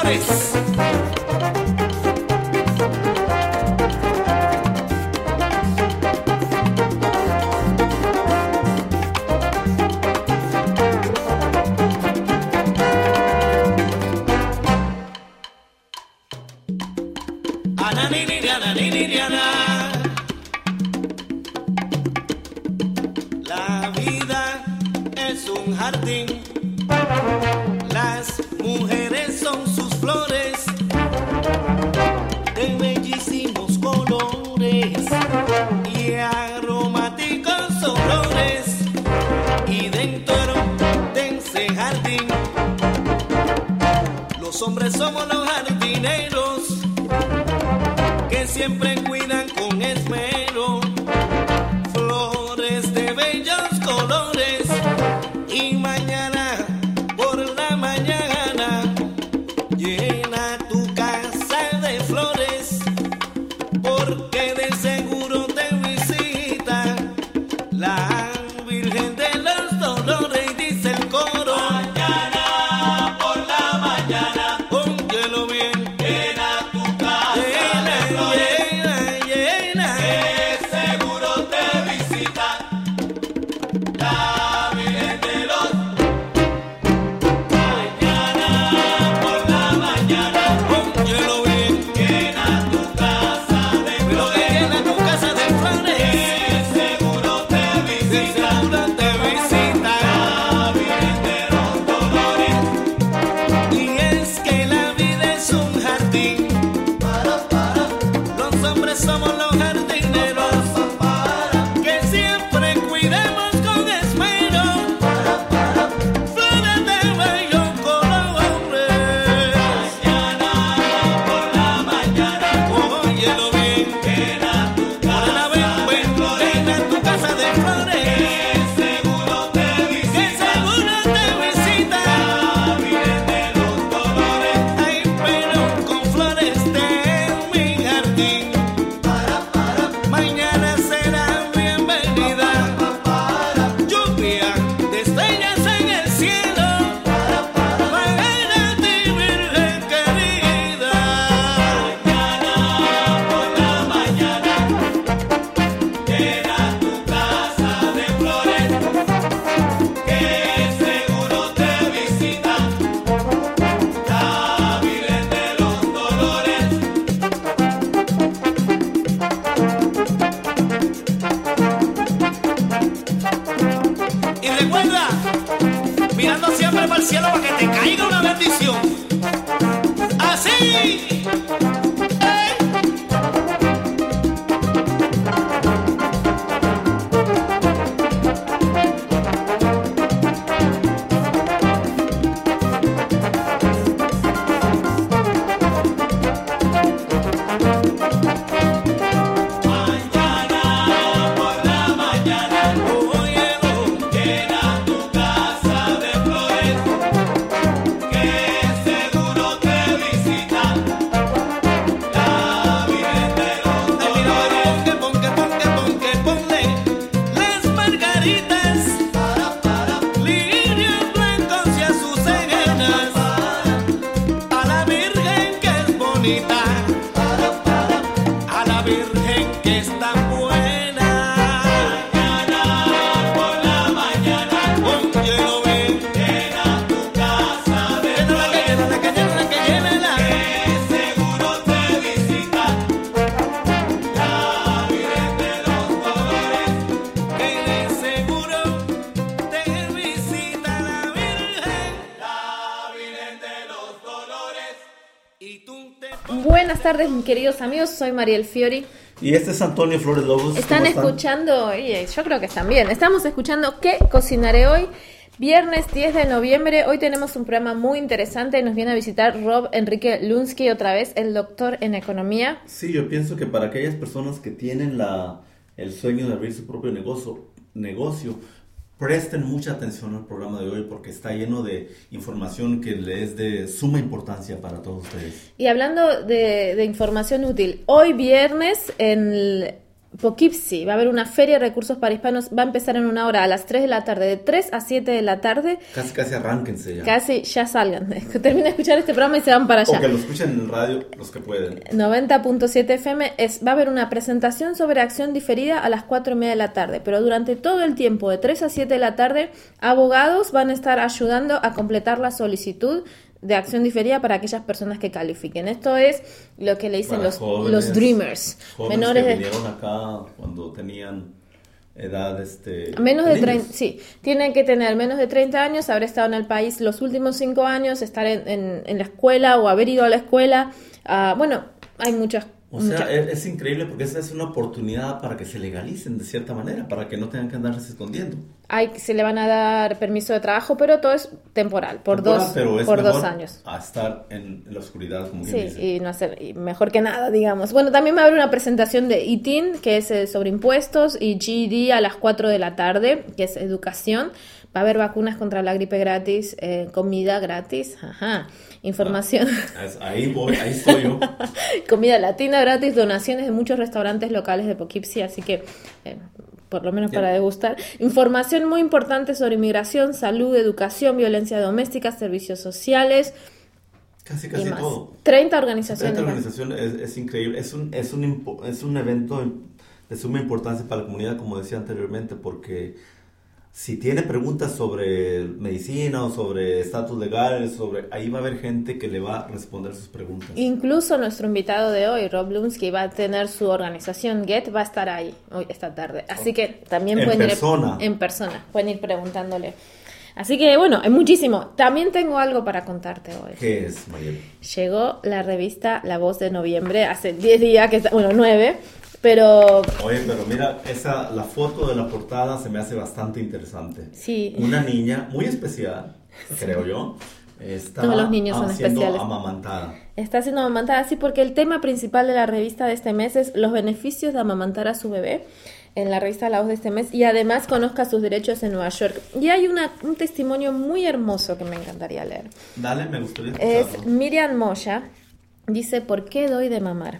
Flores. La vida es un jardín, las mujeres son sus flores de bellísimos colores y aromáticos olores, y dentro de ese jardín los hombres somos los jardineros que siempre cuidan con esmero flores de bellos colores, y mañana por la mañana llena tu casa de flores, porque de seguro te visita la Virgen de los Dolores, y dice el coro: mañana por la mañana, óyelo bien, llena tu casa de flores, llena, que seguro te visita la Virgen de los. Mañana por la mañana, óyelo bien, llena tu casa de flores, llena tu casa de flores, que seguro te visita, seguro te visita la Virgen de los Dolores. Y es que la vida es un jardín, los hombres somos los jardineros que siempre cuidamos con esmero flores de bellos colores. Mañana por la mañana, óyelo bien, llena tu casa de flores, llena tu casa de flores, que seguro te visita la Virgen de los Dolores. Ay, pero con flores de mi jardín, mañana será bienvenida lluvia de estrellas en el cielo para ti, Virgen querida. Mañana por la mañana llena tu casa de flores, que seguro te visita la Virgen de los Dolores. Y recuerda, mirando siempre para el cielo para que te caiga una bendición. Así. Mañana por la mañana, óyelo, llena tu casa de flores, que seguro te visita la Virgen de los Dolores. Ponle las margaritas, lirios blancos y azucenas a la Virgen que es bonita, a la Virgen que es tan buena. Mañana por la mañana, óyelo bien, llena tu casa de flores, que seguro te visita la Virgen de los Dolores, que de seguro te visita la Virgen de los Dolores. Y tú te Buenas tardes, mis queridos amigos, soy Mariel Fiori. Y este es Antonio Flores Lobos. Están escuchando, oye, yo creo que están bien. Estamos escuchando ¿Qué cocinaré hoy? Viernes 10 de noviembre. Hoy tenemos un programa muy interesante. Nos viene a visitar Rob Enrique Lunsky otra vez, el doctor en economía. Sí, yo pienso que para aquellas personas que tienen el sueño de abrir su propio negocio, presten mucha atención al programa de hoy porque está lleno de información que le es de suma importancia para todos ustedes. Y hablando de información útil, hoy viernes en Poughkeepsie, va a haber una feria de recursos para hispanos, va a empezar en 1 hora a las 3 de la tarde, de 3 a 7 de la tarde. Casi arránquense ya. Casi ya salgan. Terminen de escuchar este programa y se van para allá. O que lo escuchen en el radio, los que pueden. 90.7 FM va a haber una presentación sobre acción diferida a las 4:30 de la tarde, pero durante todo el tiempo, de 3 a 7 de la tarde, abogados van a estar ayudando a completar la solicitud de acción diferida para aquellas personas que califiquen. Esto es lo que le dicen los dreamers. Jóvenes Menores que de vinieron acá cuando tenían edad menos de niños. 30, sí, tienen que tener menos de 30 años, haber estado en el país los últimos 5 años, estar en la escuela o haber ido a la escuela. Bueno, hay muchas. O sea, es increíble porque esa es una oportunidad para que se legalicen de cierta manera, para que no tengan que andarse escondiendo. Se le van a dar permiso de trabajo, pero todo es temporal, por dos años. A estar en la oscuridad, como quien Sí, dice. y no hacer y mejor que nada, digamos. Bueno, también va a haber una presentación de ITIN, que es sobre impuestos, y GED a las 4 de la tarde, que es educación. Va a haber vacunas contra la gripe gratis, comida gratis, información. Ahí estoy yo. Comida latina gratis, donaciones de muchos restaurantes locales de Poughkeepsie, así que por lo menos para degustar. Información muy importante sobre inmigración, salud, educación, violencia doméstica, servicios sociales. Casi y más. todo. 30 organizaciones. 30 organizaciones es increíble. Es un evento de suma importancia para la comunidad, como decía anteriormente, porque si tiene preguntas sobre medicina o sobre estatus legal, ahí va a haber gente que le va a responder sus preguntas. Incluso nuestro invitado de hoy, Rob Lunsky, va a tener su organización GET, va a estar ahí hoy esta tarde. Así que también pueden ir en persona, pueden ir preguntándole. Así que bueno, hay muchísimo. También tengo algo para contarte hoy. ¿Qué es, Mayel? Llegó la revista La Voz de Noviembre, hace 10 días, 9, pero... Oye, pero mira, la foto de la portada se me hace bastante interesante. Sí. Una niña muy especial, creo yo, está Todos los niños son siendo especiales. amamantada. Está siendo amamantada, sí, porque el tema principal de la revista de este mes es los beneficios de amamantar a su bebé. En la revista La Voz de este mes, y además conozca sus derechos en Nueva York. Y hay un testimonio muy hermoso que me encantaría leer. Dale, me gustaría escucharlo. Es Miriam Moya, dice: ¿por qué doy de mamar?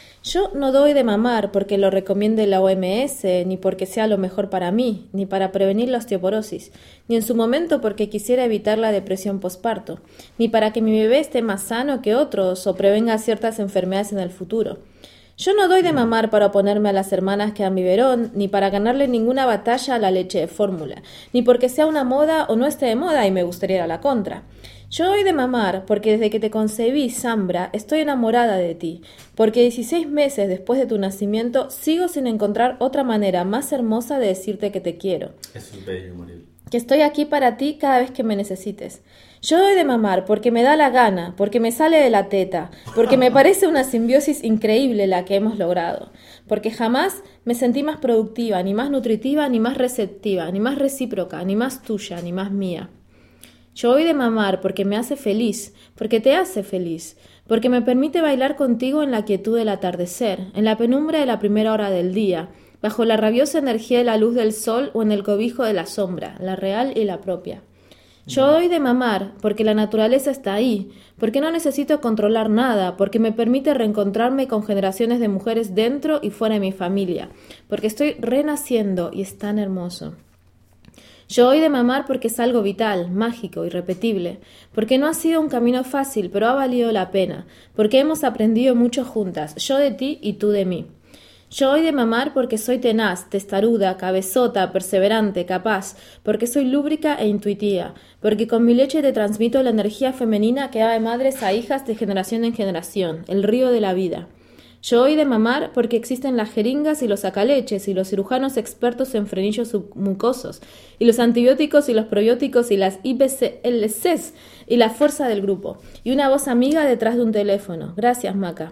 Yo no doy de mamar porque lo recomiende la OMS, ni porque sea lo mejor para mí, ni para prevenir la osteoporosis, ni en su momento porque quisiera evitar la depresión posparto, ni para que mi bebé esté más sano que otros o prevenga ciertas enfermedades en el futuro. Yo no doy de mamar para oponerme a las hermanas que dan biberón, ni para ganarle ninguna batalla a la leche de fórmula, ni porque sea una moda o no esté de moda y me gustaría ir a la contra. Yo doy de mamar porque desde que te concebí, Zambra, estoy enamorada de ti, porque 16 meses después de tu nacimiento sigo sin encontrar otra manera más hermosa de decirte que te quiero. Eso es bello, Mariel. Que estoy aquí para ti cada vez que me necesites. Yo doy de mamar porque me da la gana, porque me sale de la teta, porque me parece una simbiosis increíble la que hemos logrado, porque jamás me sentí más productiva, ni más nutritiva, ni más receptiva, ni más recíproca, ni más tuya, ni más mía. Yo doy de mamar porque me hace feliz, porque te hace feliz, porque me permite bailar contigo en la quietud del atardecer, en la penumbra de la primera hora del día, bajo la rabiosa energía de la luz del sol o en el cobijo de la sombra, la real y la propia. Yo doy de mamar porque la naturaleza está ahí, porque no necesito controlar nada, porque me permite reencontrarme con generaciones de mujeres dentro y fuera de mi familia, porque estoy renaciendo y es tan hermoso. Yo doy de mamar porque es algo vital, mágico, irrepetible, porque no ha sido un camino fácil, pero ha valido la pena, porque hemos aprendido mucho juntas, yo de ti y tú de mí. Yo doy de mamar porque soy tenaz, testaruda, cabezota, perseverante, capaz, porque soy lúbrica e intuitiva, porque con mi leche te transmito la energía femenina que va de madres a hijas de generación en generación, el río de la vida. Yo doy de mamar porque existen las jeringas y los sacaleches y los cirujanos expertos en frenillos submucosos, y los antibióticos y los probióticos y las IBCLCs y la fuerza del grupo, y una voz amiga detrás de un teléfono. Gracias, Maca.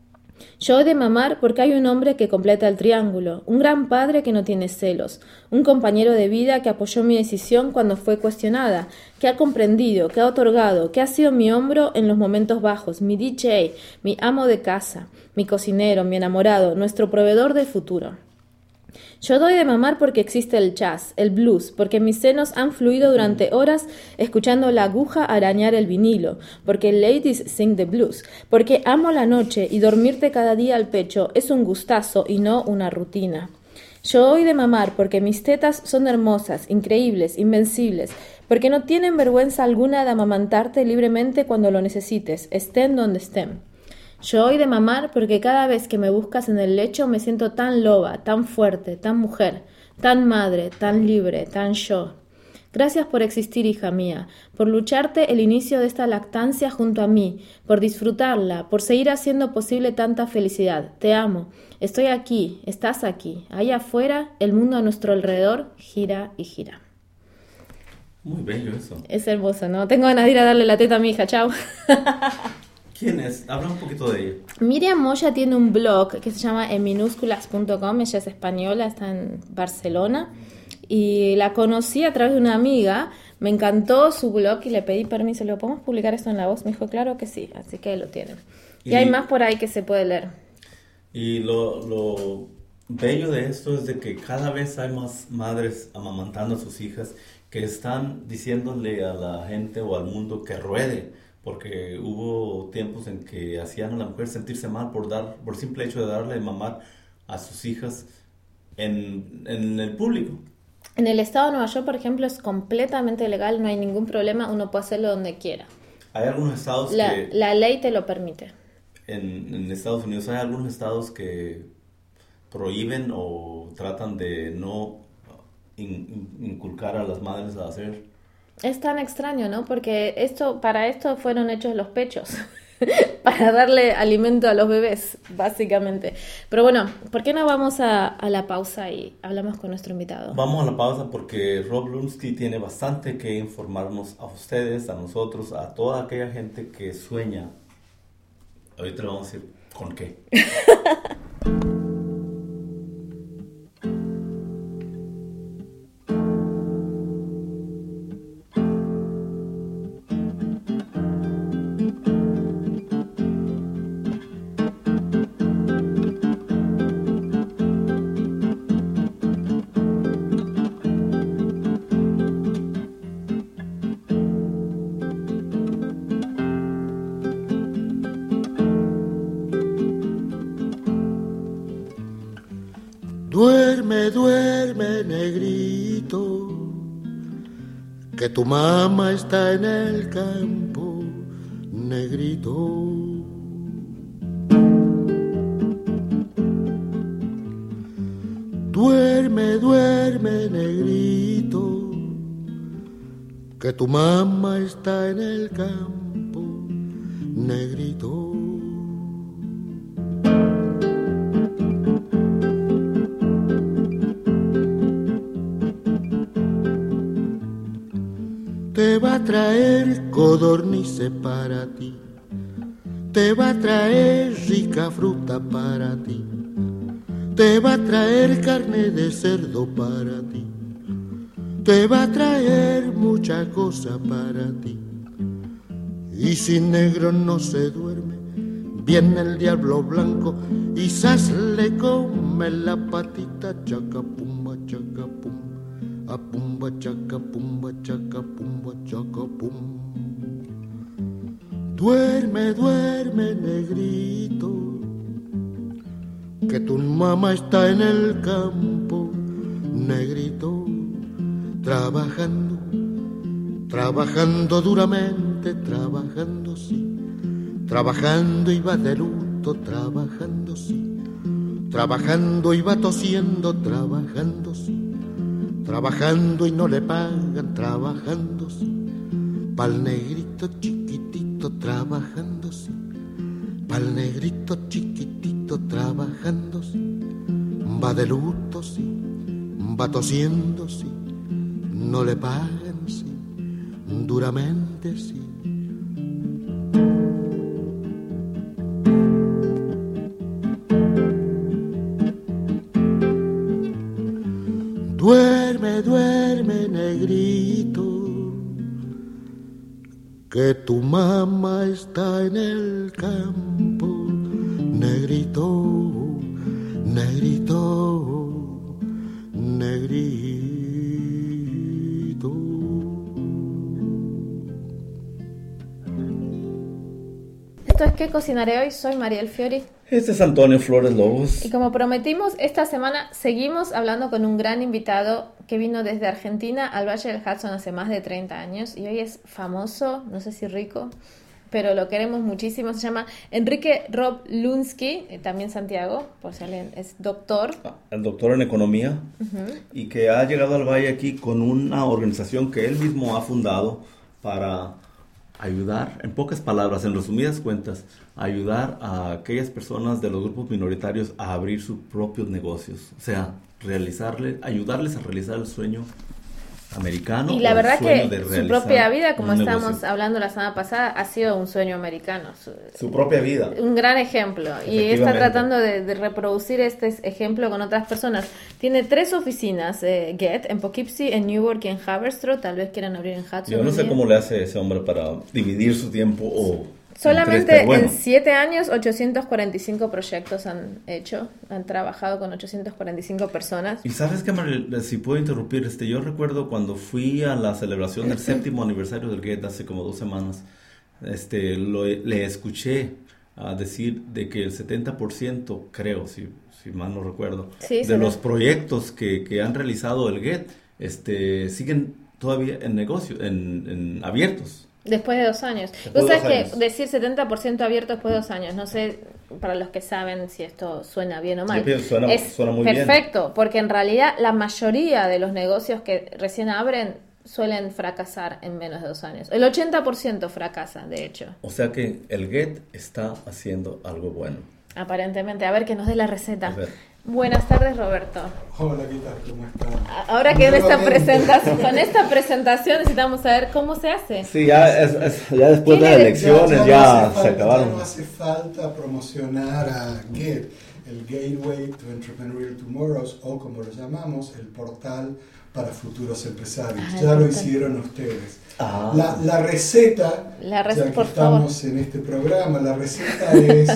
Yo doy de mamar porque hay un hombre que completa el triángulo, un gran padre que no tiene celos, un compañero de vida que apoyó mi decisión cuando fue cuestionada, que ha comprendido, que ha otorgado, que ha sido mi hombro en los momentos bajos, mi DJ, mi amo de casa, mi cocinero, mi enamorado, nuestro proveedor del futuro. Yo doy de mamar porque existe el jazz, el blues, porque mis senos han fluido durante horas escuchando la aguja arañar el vinilo, porque ladies sing the blues, porque amo la noche y dormirte cada día al pecho es un gustazo y no una rutina. Yo doy de mamar porque mis tetas son hermosas, increíbles, invencibles, porque no tienen vergüenza alguna de amamantarte libremente cuando lo necesites, estén donde estén. Yo doy de mamar porque cada vez que me buscas en el lecho me siento tan loba, tan fuerte, tan mujer, tan madre, tan libre, tan yo. Gracias por existir, hija mía, por lucharte el inicio de esta lactancia junto a mí, por disfrutarla, por seguir haciendo posible tanta felicidad. Te amo. Estoy aquí, estás aquí. Allá afuera, el mundo a nuestro alrededor gira y gira. Muy bello eso. Es hermoso, ¿no? Tengo ganas de ir a darle la teta a mi hija, chao. ¿Quién es? Habla un poquito de ella. Miriam Moya tiene un blog que se llama enminúsculas.com, ella es española, está en Barcelona, y la conocí a través de una amiga, me encantó su blog y le pedí permiso, ¿le podemos publicar esto en La Voz? Me dijo, claro que sí, así que lo tienen. Y hay más por ahí que se puede leer. Y lo bello de esto es de que cada vez hay más madres amamantando a sus hijas que están diciéndole a la gente o al mundo que ruede, porque hubo tiempos en que hacían a la mujer sentirse mal por simple hecho de darle de mamar a sus hijas en el público. En el estado de Nueva York, por ejemplo, es completamente legal, no hay ningún problema, uno puede hacerlo donde quiera. Hay algunos estados La ley te lo permite. En Estados Unidos hay algunos estados que prohíben o tratan de no inculcar a las madres a hacer. Es tan extraño, ¿no? Porque para esto fueron hechos los pechos, para darle alimento a los bebés, básicamente. Pero bueno, ¿por qué no vamos a la pausa y hablamos con nuestro invitado? Vamos a la pausa porque Rob Lunsky tiene bastante que informarnos a ustedes, a nosotros, a toda aquella gente que sueña. Ahorita le vamos a decir con qué. Duerme, duerme, negrito, que tu mamá está en el campo, negrito. Duerme, duerme, negrito, que tu mamá está en el campo, negrito. Te va a traer codornices para ti, te va a traer rica fruta para ti, te va a traer carne de cerdo para ti, te va a traer mucha cosa para ti. Y si negro no se duerme, viene el diablo blanco y zas le come la patita, chaca pumba, chaca pumba. A pumba chaca pumba chaca pumba chaca pum. Duerme, duerme, negrito, que tu mamá está en el campo, negrito, trabajando, trabajando duramente, trabajando sí, trabajando y va de luto, trabajando sí, trabajando y va tosiendo, trabajando sí. Trabajando y no le pagan, trabajando sí, pa'l negrito chiquitito, trabajando sí, pa'l negrito chiquitito, trabajando sí, va de luto sí, va tosiendo sí, no le pagan sí, duramente sí. Duerme, duerme, negrito, que tu mamá está en el campo, negrito, negrito, querido. Esto es ¿Qué cocinaré hoy? Soy Mariel Fiori. Este es Antonio Flores Lobos. Y como prometimos, esta semana seguimos hablando con un gran invitado que vino desde Argentina al Valle del Hudson hace más de 30 años y hoy es famoso, no sé si rico, pero lo queremos muchísimo. Se llama Enrique Rob Lunsky, también Santiago, por si alguien es doctor. El doctor en economía, y que ha llegado al Valle aquí con una organización que él mismo ha fundado para ayudar, en pocas palabras, en resumidas cuentas, ayudar a aquellas personas de los grupos minoritarios a abrir sus propios negocios, o sea, ayudarles a realizar el sueño americano. Y la verdad que de su propia vida, como un estábamos negocio. hablando la semana pasada, ha sido un sueño americano. Su propia vida. Un gran ejemplo. Y está Efectivamente. tratando de reproducir este ejemplo con otras personas. Tiene 3 oficinas, Get, en Poughkeepsie, en Newark y en Haverstraw. Tal vez quieran abrir en Hudson. Yo no sé también. cómo le hace ese hombre para dividir su tiempo o... Solamente pero bueno. en 7 años, 845 proyectos han hecho. Han trabajado con 845 personas. Y sabes que, si puedo interrumpir, yo recuerdo cuando fui a la celebración del 7º aniversario del GET hace como 2 semanas, le escuché decir de que el 70%, creo, si mal no recuerdo, Sí, de los proyectos que han realizado el GET, siguen todavía en negocio, en abiertos. Después de 2 años. Después Vos de sabés 2 que años. decir 70% abierto después de 2 años, no sé, para los que saben si esto suena bien o mal. Yo pienso, suena muy bien. Perfecto, porque en realidad la mayoría de los negocios que recién abren suelen fracasar en menos de 2 años. El 80% fracasa, de hecho. O sea que el GET está haciendo algo bueno. Aparentemente. A ver, que nos dé la receta. A ver. Buenas tardes, Roberto. Hola, ¿qué tal? ¿Cómo están? Ahora que con Nuevamente. esta presentación necesitamos saber cómo se hace. Sí, ya después de las elecciones ya se acabaron. Ya no hace falta promocionar a GET, el Gateway to Entrepreneurial Tomorrows, o como lo llamamos, el portal para futuros empresarios. Ah, Ya lo portal. hicieron ustedes. Ah. La receta, La receta, ya que por estamos en este programa, la receta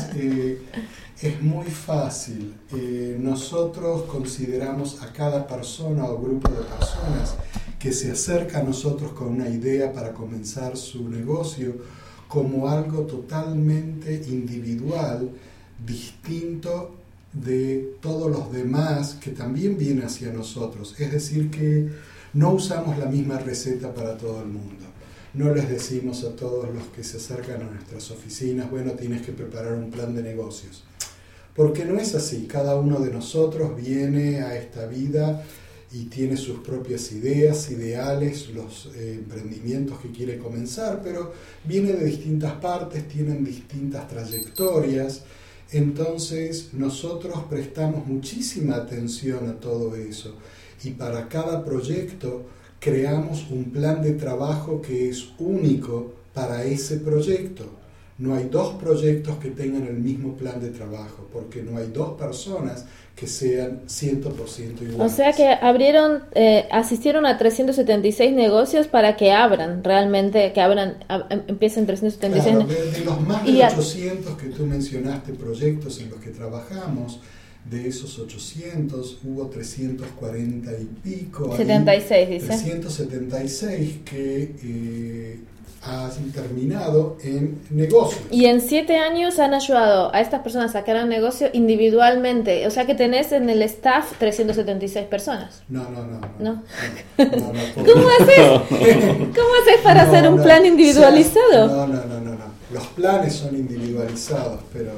es muy fácil. Nosotros consideramos a cada persona o grupo de personas que se acerca a nosotros con una idea para comenzar su negocio como algo totalmente individual, distinto de todos los demás que también vienen hacia nosotros. Es decir, que no usamos la misma receta para todo el mundo. No les decimos a todos los que se acercan a nuestras oficinas, bueno, tienes que preparar un plan de negocios. Porque no es así. Cada uno de nosotros viene a esta vida y tiene sus propias ideas, ideales, los emprendimientos que quiere comenzar, pero viene de distintas partes, tienen distintas trayectorias. Entonces nosotros prestamos muchísima atención a todo eso y para cada proyecto creamos un plan de trabajo que es único para ese proyecto. No hay 2 proyectos que tengan el mismo plan de trabajo, porque no hay 2 personas que sean 100% iguales. O sea que asistieron a 376 negocios para que abran, realmente, empiecen 376. Claro, de los más de Y 800 que tú mencionaste, proyectos en los que trabajamos, de esos 800 hubo 340 y pico. 76, dice. 376 que han terminado en negocios. Y en 7 años han ayudado a estas personas a crear un negocio individualmente. O sea que tenés en el staff 376 personas. No. ¿No? porque- ¿Cómo haces para hacer un plan individualizado? No. Los planes son individualizados, pero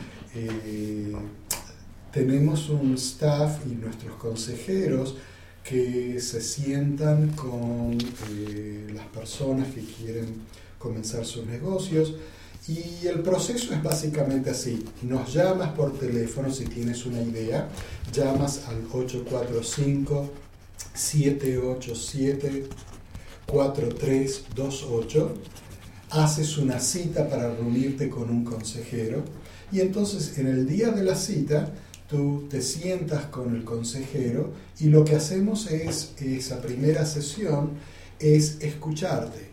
tenemos un staff y nuestros consejeros que se sientan con las personas que quieren comenzar sus negocios y el proceso es básicamente así. Nos llamas por teléfono si tienes una idea, llamas al 845-787-4328, haces una cita para reunirte con un consejero y entonces en el día de la cita tú te sientas con el consejero y lo que hacemos es, esa primera sesión, es escucharte,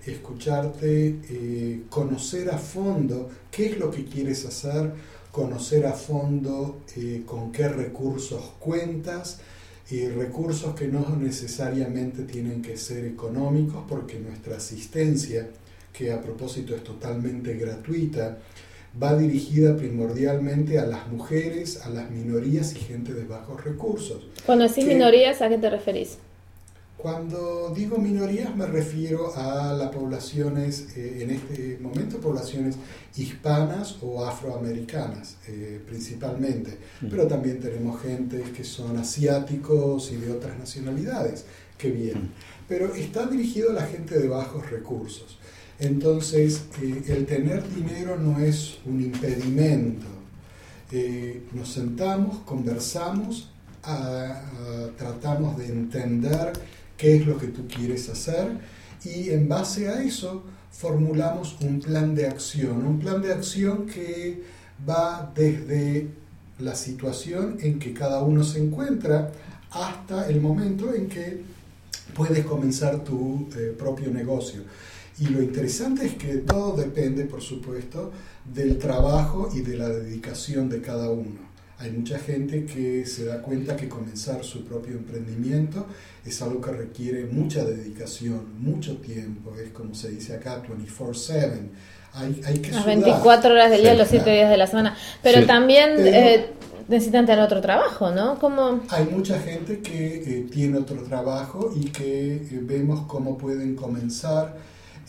conocer a fondo qué es lo que quieres hacer, conocer a fondo con qué recursos cuentas, y recursos que no necesariamente tienen que ser económicos, porque nuestra asistencia, que a propósito es totalmente gratuita, va dirigida primordialmente a las mujeres, a las minorías y gente de bajos recursos. Cuando decís minorías, ¿a qué te referís? Cuando digo minorías me refiero a las poblaciones, en este momento poblaciones hispanas o afroamericanas principalmente, pero también tenemos gente que son asiáticos y de otras nacionalidades que vienen, pero está dirigido a la gente de bajos recursos. Entonces el tener dinero no es un impedimento. Nos sentamos, conversamos, tratamos de entender qué es lo que tú quieres hacer, y en base a eso formulamos un plan de acción que va desde la situación en que cada uno se encuentra hasta el momento en que puedes comenzar tu propio negocio. Y lo interesante es que todo depende, por supuesto, del trabajo y de la dedicación de cada uno. Hay mucha gente que se da cuenta que comenzar su propio emprendimiento es algo que requiere mucha dedicación, mucho tiempo. Es como se dice acá, 24/7. Hay que Las sudar. 24 horas del día, Sí, los 7 días de la semana. Pero Sí. también Pero- necesitan tener otro trabajo, ¿no? ¿Cómo? Hay mucha gente que tiene otro trabajo y que vemos cómo pueden comenzar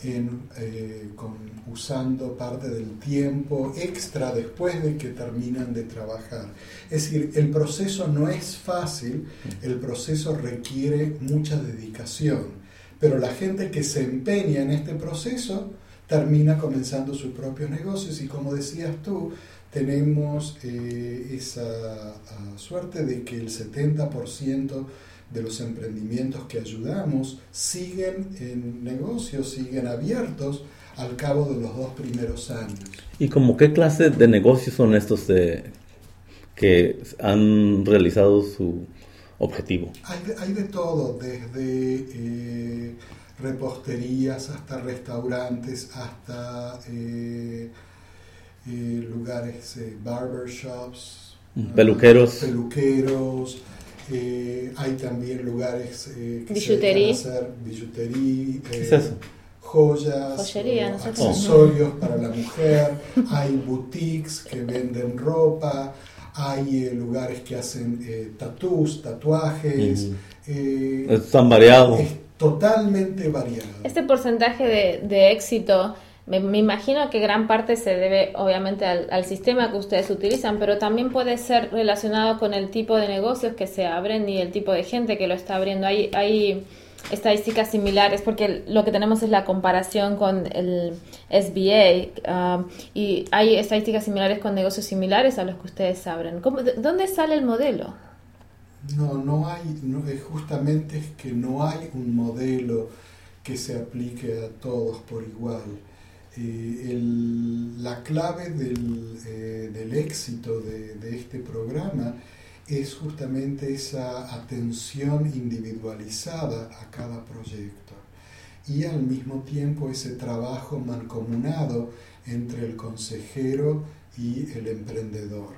usando parte del tiempo extra después de que terminan de trabajar. Es decir, el proceso no es fácil, el proceso requiere mucha dedicación, pero la gente que se empeña en este proceso termina comenzando sus propios negocios, y como decías tú, tenemos esa suerte de que el 70% de los emprendimientos que ayudamos siguen en negocios, siguen abiertos al cabo de los 2 primeros años. ¿Y como qué clase de negocios son estos que han realizado su objetivo? Hay de todo, desde reposterías hasta restaurantes, hasta lugares, barbershops, Peluqueros. Hay también lugares que Billutería. se dedican a hacer billutería, ¿Qué es eso? joyas, Joyería, o nosotros. accesorios para la mujer. Hay boutiques que venden ropa, hay lugares que hacen tatuajes. Es tan variado. Es totalmente variado. Este porcentaje de éxito, me imagino que gran parte se debe obviamente al sistema que ustedes utilizan, pero también puede ser relacionado con el tipo de negocios que se abren y el tipo de gente que lo está abriendo. Hay estadísticas similares, porque lo que tenemos es la comparación con el SBA, y hay estadísticas similares con negocios similares a los que ustedes abren. ¿Dónde sale el modelo? No hay, justamente es que no hay un modelo que se aplique a todos por igual. La clave del éxito de este programa es justamente esa atención individualizada a cada proyecto, y al mismo tiempo ese trabajo mancomunado entre el consejero y el emprendedor.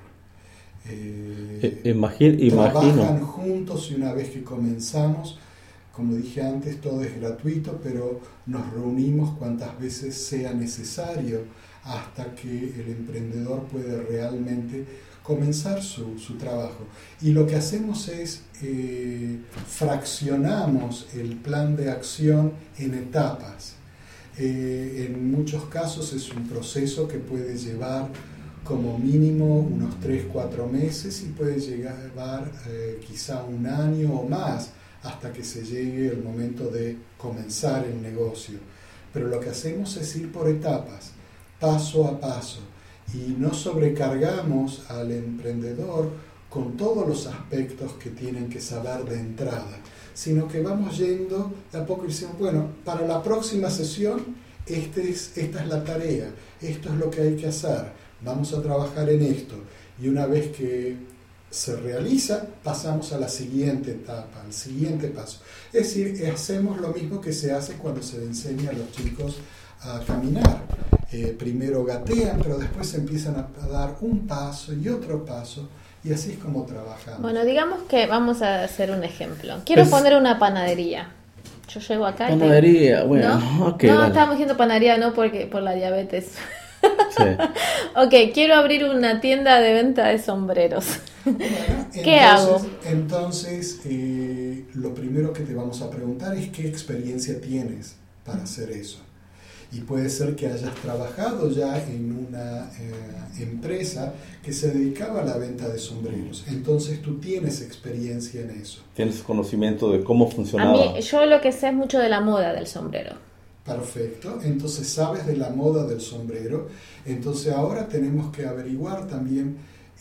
Trabajan juntos, y una vez que comenzamos, como dije antes, todo es gratuito, pero nos reunimos cuantas veces sea necesario hasta que el emprendedor puede realmente comenzar su trabajo. Y lo que hacemos es fraccionamos el plan de acción en etapas. En muchos casos es un proceso que puede llevar como mínimo unos 3-4 meses, y puede llevar quizá un año o más hasta que se llegue el momento de comenzar el negocio. Pero lo que hacemos es ir por etapas, paso a paso, y no sobrecargamos al emprendedor con todos los aspectos que tienen que saber de entrada, sino que vamos yendo de a poco y decimos, bueno, para la próxima sesión esta es la tarea, esto es lo que hay que hacer, vamos a trabajar en esto, y una vez que se realiza, pasamos a la siguiente etapa, al siguiente paso. Es decir, hacemos lo mismo que se hace cuando se le enseña a los chicos a caminar. primero gatean, pero después empiezan a dar un paso y otro paso, y así es como trabajamos. Bueno, digamos que vamos a hacer un ejemplo. Quiero poner una panadería. Yo llego acá Panadería, bueno, ¿no? ok. No, dale. estábamos diciendo panadería, no porque por la diabetes. Sí. Ok, quiero abrir una tienda de venta de sombreros. Bueno, ¿Qué hago? Entonces, lo primero que te vamos a preguntar es qué experiencia tienes para hacer eso. Y puede ser que hayas trabajado ya en una empresa que se dedicaba a la venta de sombreros. Entonces tú tienes experiencia en eso. Tienes conocimiento de cómo A funcionaba. mí, yo lo que sé es mucho de la moda del sombrero. Perfecto, entonces sabes de la moda del sombrero. Entonces ahora tenemos que averiguar también,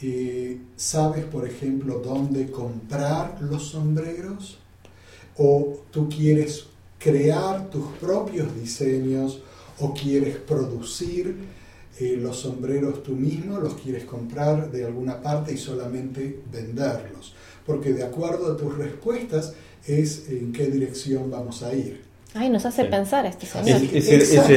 ¿sabes, por ejemplo, dónde comprar los sombreros? ¿O tú quieres crear tus propios diseños? ¿O quieres producir los sombreros tú mismo? ¿Los quieres comprar de alguna parte y solamente venderlos? Porque de acuerdo a tus respuestas es en qué dirección vamos a ir. Ay, nos hace Sí. pensar este señor. Esa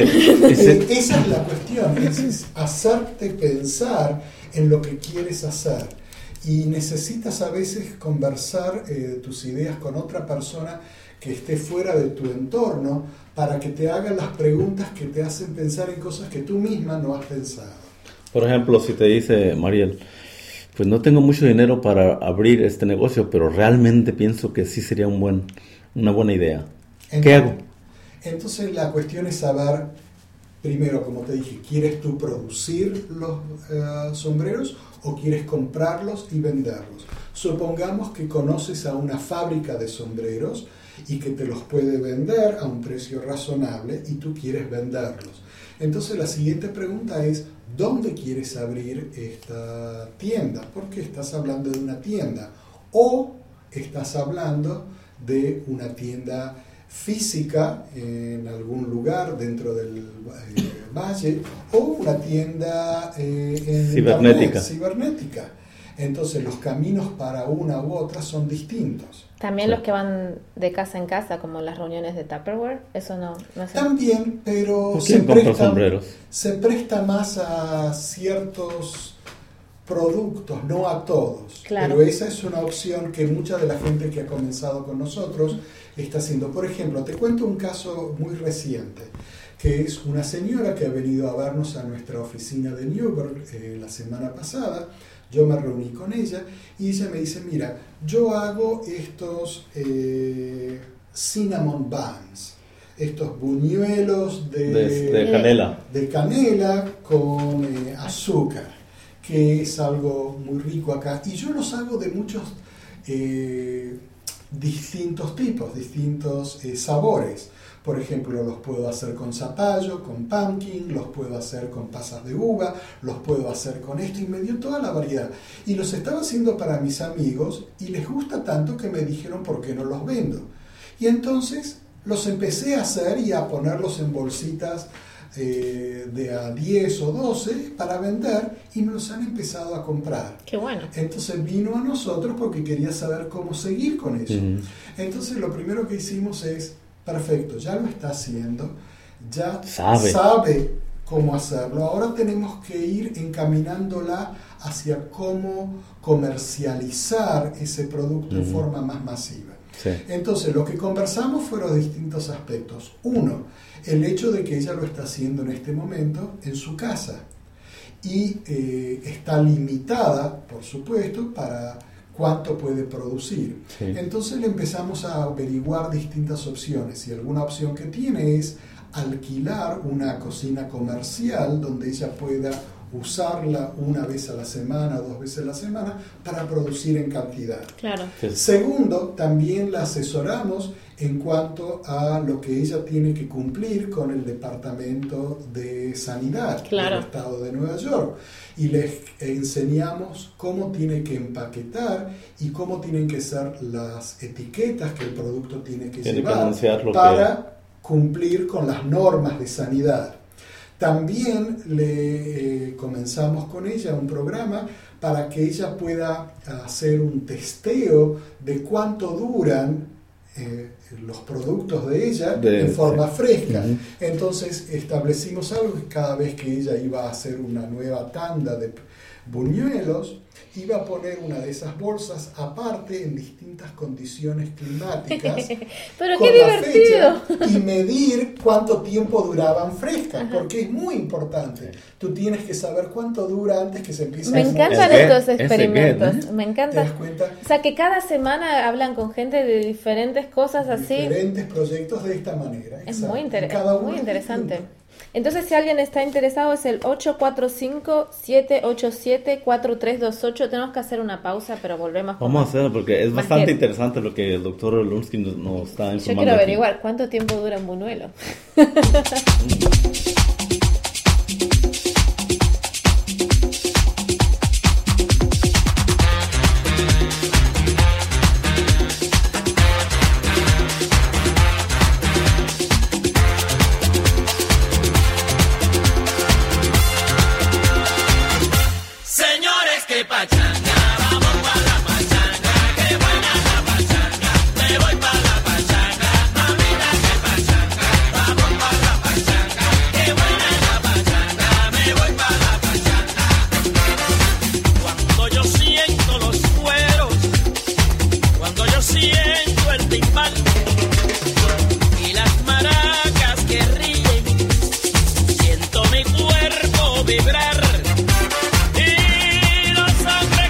es la cuestión, es hacerte pensar en lo que quieres hacer. Y necesitas a veces conversar tus ideas con otra persona que esté fuera de tu entorno para que te haga las preguntas que te hacen pensar en cosas que tú misma no has pensado. Por ejemplo, si te dice Mariel, pues no tengo mucho dinero para abrir este negocio, pero realmente pienso que sí sería una buena idea. ¿Qué hago? Entonces la cuestión es saber, primero, como te dije, ¿quieres tú producir los sombreros o quieres comprarlos y venderlos? Supongamos que conoces a una fábrica de sombreros y que te los puede vender a un precio razonable y tú quieres venderlos. Entonces la siguiente pregunta es, ¿dónde quieres abrir esta tienda? Porque estás hablando de una tienda o estás hablando de una tienda física en algún lugar dentro del valle o una tienda en Cibernética. Internet, cibernética. Entonces los caminos para una u otra son distintos. También Sí. los que van de casa en casa, como las reuniones de Tupperware, eso no es... También, pero ¿Quién compra sombreros? se presta más a ciertos productos, no a todos. Claro. Pero esa es una opción que mucha de la gente que ha comenzado con nosotros está haciendo. Por ejemplo, te cuento un caso muy reciente, que es una señora que ha venido a vernos a nuestra oficina de Newburgh la semana pasada. Yo me reuní con ella y ella me dice, mira, yo hago estos cinnamon buns, estos buñuelos De canela. de canela con azúcar, que es algo muy rico acá. Y yo los hago de muchos distintos tipos, distintos sabores. Por ejemplo, los puedo hacer con zapallo, con pumpkin, los puedo hacer con pasas de uva, los puedo hacer con esto, y me dio toda la variedad. Y los estaba haciendo para mis amigos y les gusta tanto que me dijeron por qué no los vendo. Y entonces los empecé a hacer y a ponerlos en bolsitas de a 10 o 12 para vender y me los han empezado a comprar. Qué bueno. Entonces vino a nosotros porque quería saber cómo seguir con eso. Entonces lo primero que hicimos es, perfecto, ya lo está haciendo, ya sabe cómo hacerlo, ahora tenemos que ir encaminándola hacia cómo comercializar ese producto en forma más masiva. Sí. Entonces lo que conversamos fueron distintos aspectos. Uno, el hecho de que ella lo está haciendo en este momento en su casa y está limitada, por supuesto, para cuánto puede producir. Sí. Entonces le empezamos a averiguar distintas opciones y alguna opción que tiene es alquilar una cocina comercial donde ella pueda usarla una vez a la semana, 2 veces a la semana para producir en cantidad. Claro. Segundo, también la asesoramos en cuanto a lo que ella tiene que cumplir con el Departamento de Sanidad Claro. del Estado de Nueva York. Y les enseñamos cómo tiene que empaquetar y cómo tienen que ser las etiquetas que el producto tiene que Tiene que llevar anunciar lo para cumplir con las normas de sanidad. También le comenzamos con ella un programa para que ella pueda hacer un testeo de cuánto duran los productos de ella En forma fresca. Entonces establecimos algo, que cada vez que ella iba a hacer una nueva tanda de buñuelos, iba a poner una de esas bolsas aparte en distintas condiciones climáticas. Pero con qué la divertido. fecha, y medir cuánto tiempo duraban frescas, porque es muy importante. Tú tienes que saber cuánto dura antes que se empiece Me a encantan Es estos good, experimentos. es good, Me ¿Te encanta. das cuenta? O sea, que cada semana hablan con gente de diferentes cosas así. Diferentes proyectos de esta manera. Es exacto. muy, Y cada uno muy es interesante. distinto. Entonces, si alguien está interesado, es el 845-787-4328. Tenemos que hacer una pausa, pero volvemos con Vamos a más. hacerlo porque es Más bastante que- interesante lo que el doctor Lunsky nos está informando. Yo quiero aquí. averiguar cuánto tiempo dura un buñuelo. Señores, que pachanga, vamos pa' la pachanga, que buena la pachanga, me voy pa' la pachanga, mamita que pachanga, vamos pa' la pachanga, que buena la pachanga, me voy pa' la pachanga. Cuando yo siento los cueros, cuando yo siento el timbal y las maracas que ríen, siento mi cuerpo vibrar. Y los hombres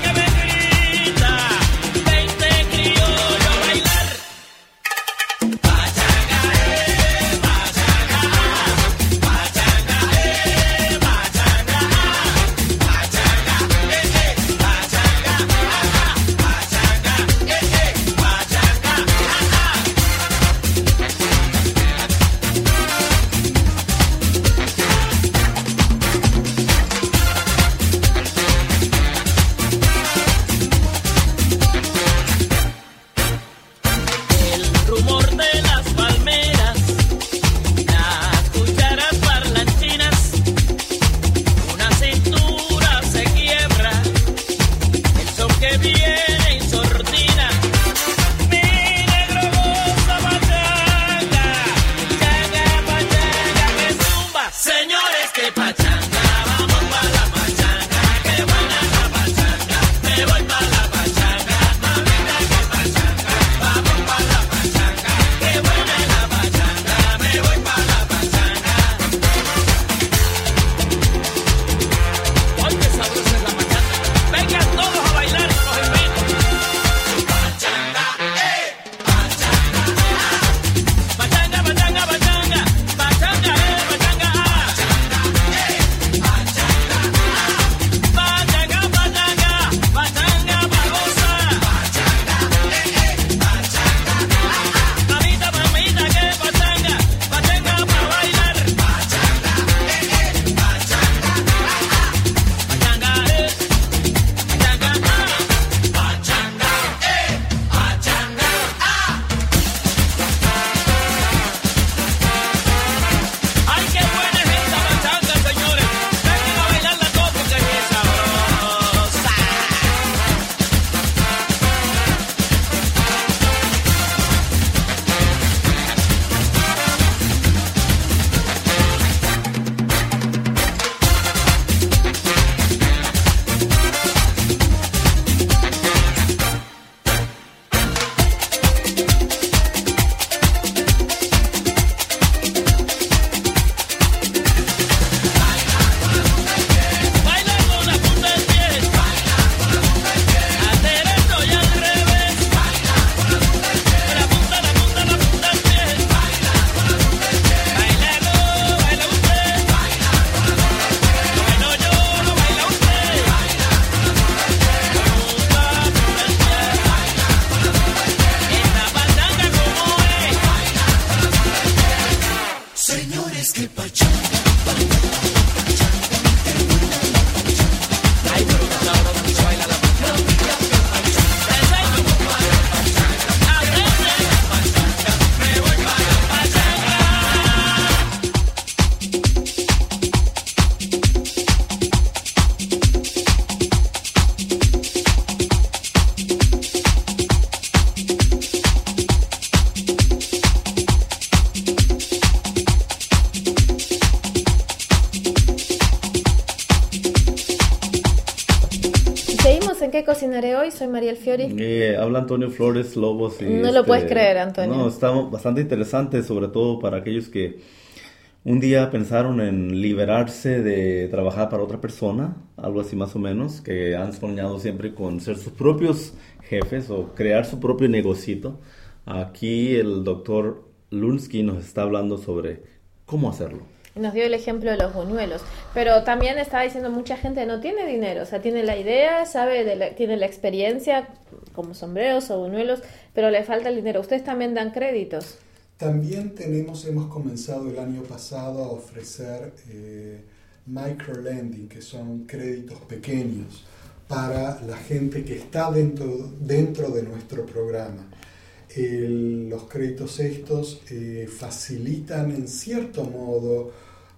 en ¿Qué cocinaré hoy? Soy Mariel Fiori. Habla Antonio Flores Lobos. Y No lo puedes creer, Antonio. No, está bastante interesante, sobre todo para aquellos que un día pensaron en liberarse de trabajar para otra persona, algo así más o menos, que han soñado siempre con ser sus propios jefes o crear su propio negocito. Aquí el doctor Lunsky nos está hablando sobre cómo hacerlo. Nos dio el ejemplo de los buñuelos, pero también estaba diciendo mucha gente no tiene dinero, o sea, tiene la idea, tiene la experiencia como sombreros o buñuelos, pero le falta el dinero. ¿Ustedes también dan créditos? También hemos comenzado el año pasado a ofrecer microlending, que son créditos pequeños para la gente que está dentro de nuestro programa. Los créditos estos facilitan en cierto modo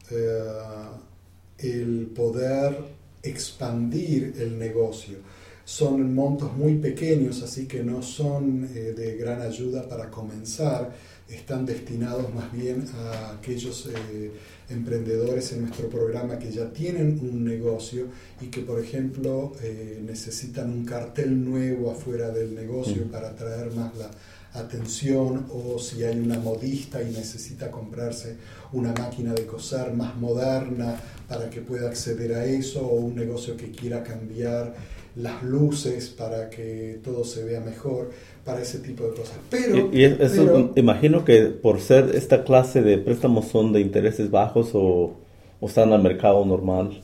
el poder expandir el negocio. Son montos muy pequeños, así que no son de gran ayuda para comenzar. Están destinados más bien a aquellos emprendedores en nuestro programa que ya tienen un negocio y que, por ejemplo, necesitan un cartel nuevo afuera del negocio para atraer más la atención, o si hay una modista y necesita comprarse una máquina de coser más moderna para que pueda acceder a eso, o un negocio que quiera cambiar las luces para que todo se vea mejor, para ese tipo de cosas. Pero imagino que por ser esta clase de préstamos son de intereses bajos o están al mercado normal.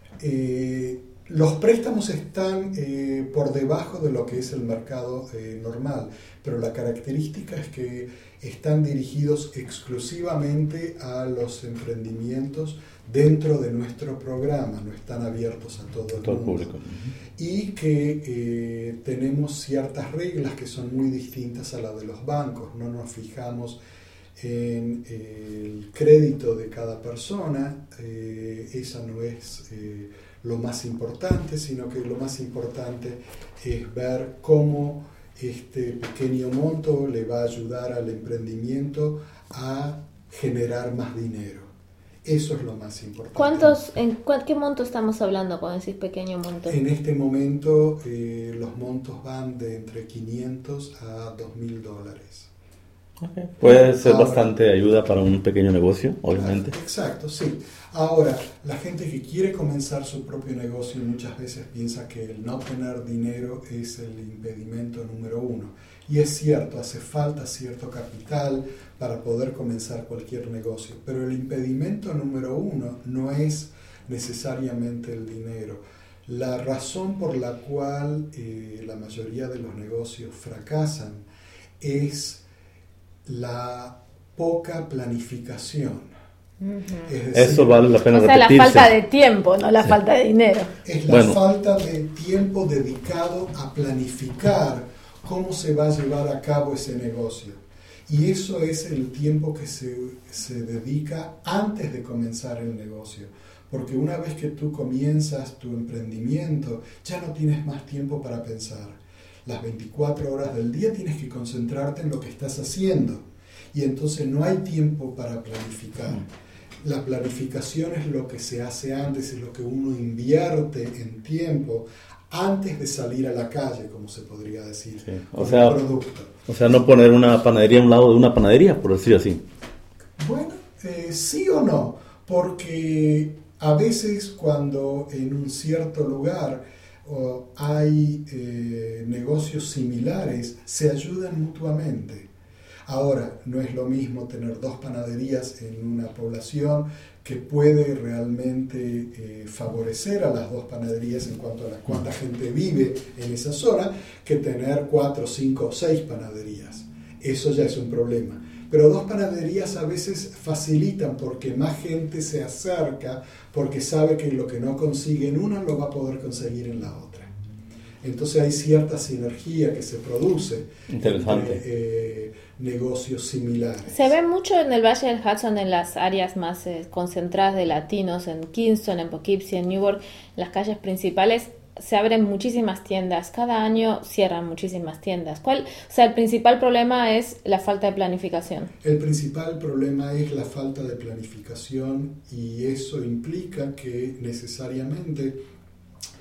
Los préstamos están por debajo de lo que es el mercado normal, pero la característica es que están dirigidos exclusivamente a los emprendimientos dentro de nuestro programa, no están abiertos a todo el mundo. Público. Y que tenemos ciertas reglas que son muy distintas a las de los bancos. No nos fijamos en el crédito de cada persona, esa no es lo más importante, sino que lo más importante es ver cómo este pequeño monto le va a ayudar al emprendimiento a generar más dinero. Eso es lo más importante. ¿Qué monto estamos hablando cuando decís pequeño monto? En este momento los montos van de entre $500 a $2,000. Okay. Puede ser bastante ayuda para un pequeño negocio, obviamente. Exacto, sí. Ahora, la gente que quiere comenzar su propio negocio muchas veces piensa que el no tener dinero es el impedimento número uno. Y es cierto, hace falta cierto capital para poder comenzar cualquier negocio. Pero el impedimento número uno no es necesariamente el dinero. La razón por la cual la mayoría de los negocios fracasan es la poca planificación. Es decir, eso vale la pena repetirse. La falta de tiempo, no la falta de dinero. Es la falta de tiempo dedicado a planificar cómo se va a llevar a cabo ese negocio. Y eso es el tiempo que se dedica antes de comenzar el negocio. Porque una vez que tú comienzas tu emprendimiento, ya no tienes más tiempo para pensar. Las 24 horas del día tienes que concentrarte en lo que estás haciendo. Y entonces no hay tiempo para planificar. La planificación es lo que se hace antes, es lo que uno invierte en tiempo antes de salir a la calle, como se podría decir. Sí. O sea, no poner una panadería a un lado de una panadería, por decir así. Bueno, sí o no, porque a veces cuando en un cierto lugar hay negocios similares, se ayudan mutuamente. Ahora, no es lo mismo tener 2 panaderías en una población que puede realmente favorecer a las 2 panaderías en cuanto a cuánta gente vive en esa zona, que tener 4, 5 o 6 panaderías. Eso ya es un problema. Pero 2 panaderías a veces facilitan porque más gente se acerca, porque sabe que lo que no consigue en una lo va a poder conseguir en la otra. Entonces hay cierta sinergia que se produce entre negocios similares. Se ve mucho en el Valle del Hudson, en las áreas más concentradas de latinos, en Kingston, en Poughkeepsie, en Newark, en las calles principales. Se abren muchísimas tiendas, cada año cierran muchísimas tiendas. El principal problema es la falta de planificación. El principal problema es la falta de planificación, y eso implica que necesariamente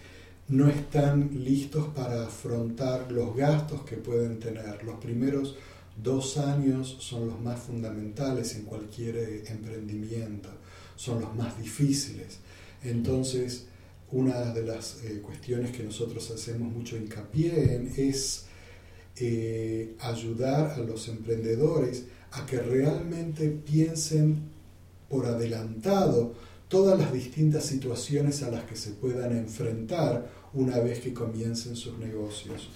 no están listos para afrontar los gastos que pueden tener. Los primeros 2 años son los más fundamentales en cualquier emprendimiento, son los más difíciles. Entonces, una de las cuestiones que nosotros hacemos mucho hincapié en es ayudar a los emprendedores a que realmente piensen por adelantado todas las distintas situaciones a las que se puedan enfrentar una vez que comiencen sus negocios.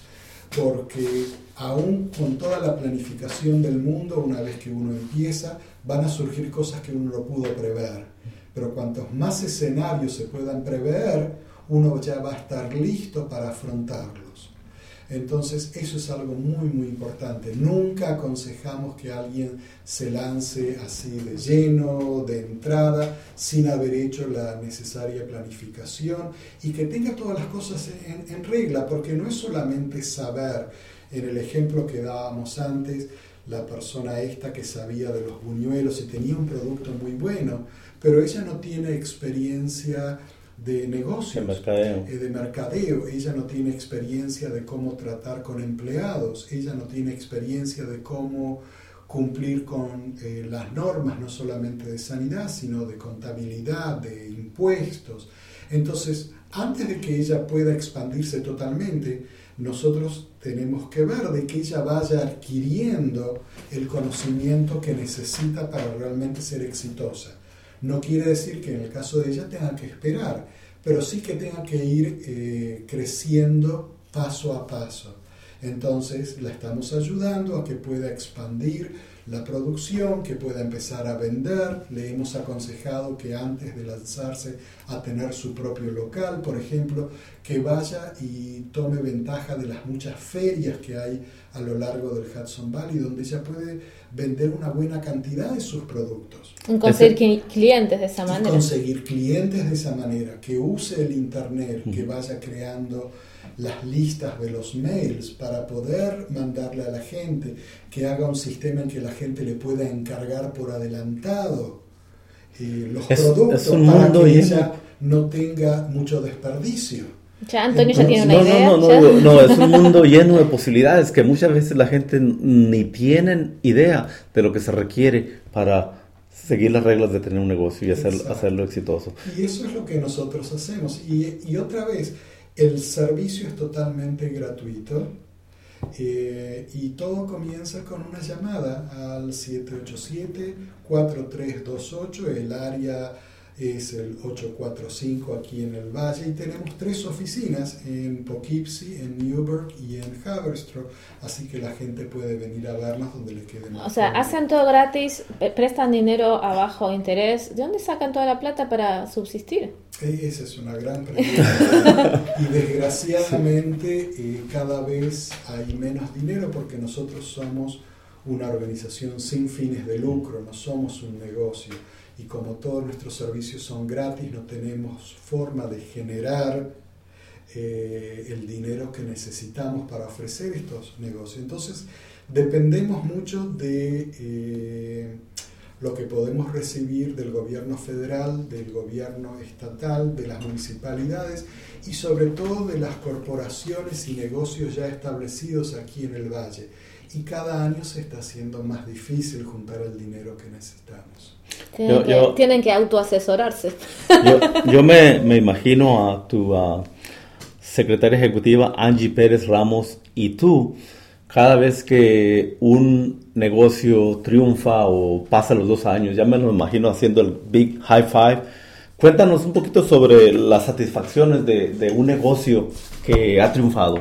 Porque aún con toda la planificación del mundo, una vez que uno empieza, van a surgir cosas que uno no pudo prever. Pero cuantos más escenarios se puedan prever, uno ya va a estar listo para afrontarlos. Entonces, eso es algo muy, muy importante. Nunca aconsejamos que alguien se lance así de lleno, de entrada, sin haber hecho la necesaria planificación y que tenga todas las cosas en regla, porque no es solamente saber. En el ejemplo que dábamos antes, la persona esta que sabía de los buñuelos y tenía un producto muy bueno, pero ella no tiene experiencia de negocios, de mercadeo, ella no tiene experiencia de cómo tratar con empleados, ella no tiene experiencia de cómo cumplir con las normas, no solamente de sanidad, sino de contabilidad, de impuestos. Entonces, antes de que ella pueda expandirse totalmente, nosotros tenemos que ver de que ella vaya adquiriendo el conocimiento que necesita para realmente ser exitosa. No quiere decir que en el caso de ella tenga que esperar, pero sí que tenga que ir creciendo paso a paso. Entonces la estamos ayudando a que pueda expandir la producción, que pueda empezar a vender. Le hemos aconsejado que antes de lanzarse a tener su propio local, por ejemplo, que vaya y tome ventaja de las muchas ferias que hay a lo largo del Hudson Valley, donde ella puede vender una buena cantidad de sus productos. Conseguir clientes de esa manera. Conseguir clientes de esa manera, que use el internet, que vaya creando las listas de los mails para poder mandarle a la gente, que haga un sistema en que la gente le pueda encargar por adelantado los productos para que ella no tenga mucho desperdicio. Ya Antonio ya tiene una idea. No, es un mundo lleno de posibilidades que muchas veces la gente ni tiene idea de lo que se requiere para seguir las reglas de tener un negocio y hacerlo exitoso. Y eso es lo que nosotros hacemos. Y otra vez, el servicio es totalmente gratuito y todo comienza con una llamada al 787-4328, el área es el 845 aquí en el Valle, y tenemos 3 oficinas en Poughkeepsie, en Newburgh y en Haverstraw, así que la gente puede venir a vernos donde le quede más. O sea, hacen todo gratis, prestan dinero a bajo interés. ¿De dónde sacan toda la plata para subsistir? Esa es una gran pregunta. Y desgraciadamente cada vez hay menos dinero porque nosotros somos una organización sin fines de lucro, no somos un negocio. Y como todos nuestros servicios son gratis, no tenemos forma de generar el dinero que necesitamos para ofrecer estos negocios. Entonces, dependemos mucho de lo que podemos recibir del gobierno federal, del gobierno estatal, de las municipalidades y sobre todo de las corporaciones y negocios ya establecidos aquí en el Valle. Y cada año se está haciendo más difícil juntar el dinero que necesitamos. Tienen que autoasesorarse. Yo me imagino a tu secretaria ejecutiva Angie Pérez Ramos y tú, cada vez que un negocio triunfa o pasa los 2 años, ya me lo imagino haciendo el big high five. Cuéntanos un poquito sobre las satisfacciones de un negocio que ha triunfado.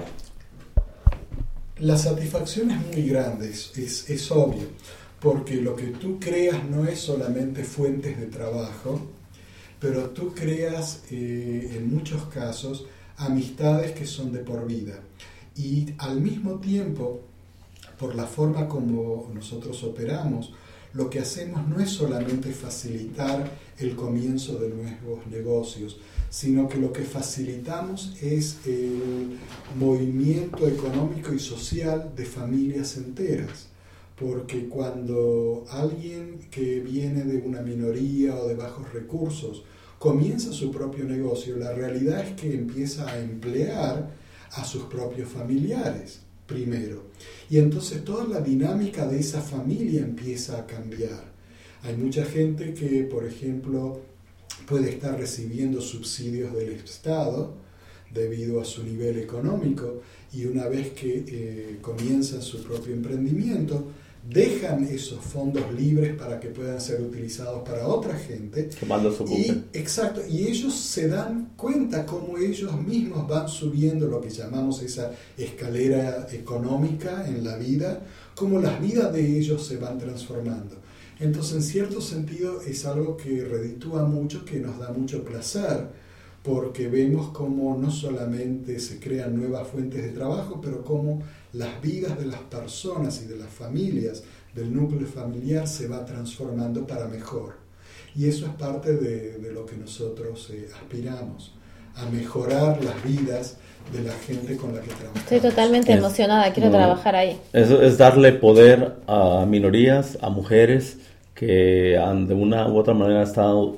La satisfacción es muy grande, es obvio, porque lo que tú creas no es solamente fuentes de trabajo, pero tú creas en muchos casos amistades que son de por vida. Y al mismo tiempo, por la forma como nosotros operamos, lo que hacemos no es solamente facilitar el comienzo de nuevos negocios, sino que lo que facilitamos es el movimiento económico y social de familias enteras. Porque cuando alguien que viene de una minoría o de bajos recursos comienza su propio negocio, la realidad es que empieza a emplear a sus propios familiares primero. Y entonces toda la dinámica de esa familia empieza a cambiar. Hay mucha gente que, por ejemplo, puede estar recibiendo subsidios del Estado debido a su nivel económico, y una vez que comienzan su propio emprendimiento, dejan esos fondos libres para que puedan ser utilizados para otra gente. Exacto, y ellos se dan cuenta cómo ellos mismos van subiendo lo que llamamos esa escalera económica en la vida, cómo las vidas de ellos se van transformando. Entonces, en cierto sentido, es algo que reditúa mucho, que nos da mucho placer, porque vemos cómo no solamente se crean nuevas fuentes de trabajo, pero cómo las vidas de las personas y de las familias, del núcleo familiar, se va transformando para mejor. Y eso es parte de lo que nosotros aspiramos, a mejorar las vidas de la gente con la que trabajamos. Estoy totalmente emocionada, quiero trabajar ahí. Eso es darle poder a minorías, a mujeres que de una u otra manera han estado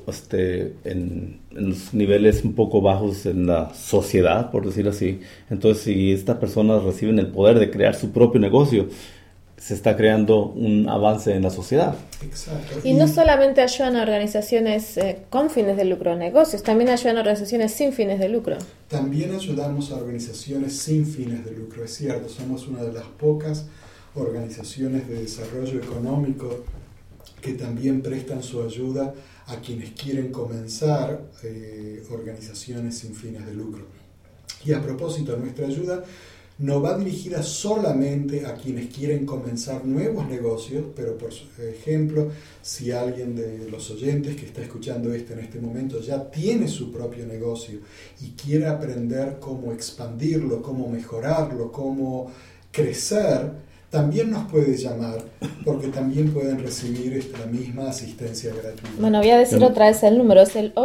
en los niveles un poco bajos en la sociedad, por decir así. Entonces, si estas personas reciben el poder de crear su propio negocio, se está creando un avance en la sociedad. Exacto. Y no solamente ayudan a organizaciones con fines de lucro, negocios, también ayudan a organizaciones sin fines de lucro. También ayudamos a organizaciones sin fines de lucro, es cierto. Somos una de las pocas organizaciones de desarrollo económico que también prestan su ayuda a quienes quieren comenzar organizaciones sin fines de lucro. Y a propósito, nuestra ayuda no va dirigida solamente a quienes quieren comenzar nuevos negocios, pero por ejemplo, si alguien de los oyentes que está escuchando esto en este momento ya tiene su propio negocio y quiere aprender cómo expandirlo, cómo mejorarlo, cómo crecer, también nos puede llamar, porque también pueden recibir la misma asistencia gratuita. Bueno, voy a decir otra vez el número, es el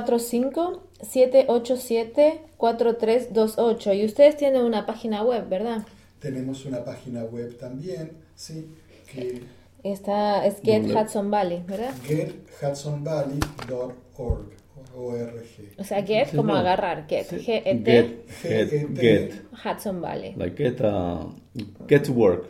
845-787-4328. Y ustedes tienen una página web, ¿verdad? Tenemos una página web también, sí, que es Get Hudson Valley, ¿verdad? gethudsonvalley.org. O sea, get como agarrar, get, Sí. G-E-T, Get. Hudson Valley. Like get to work.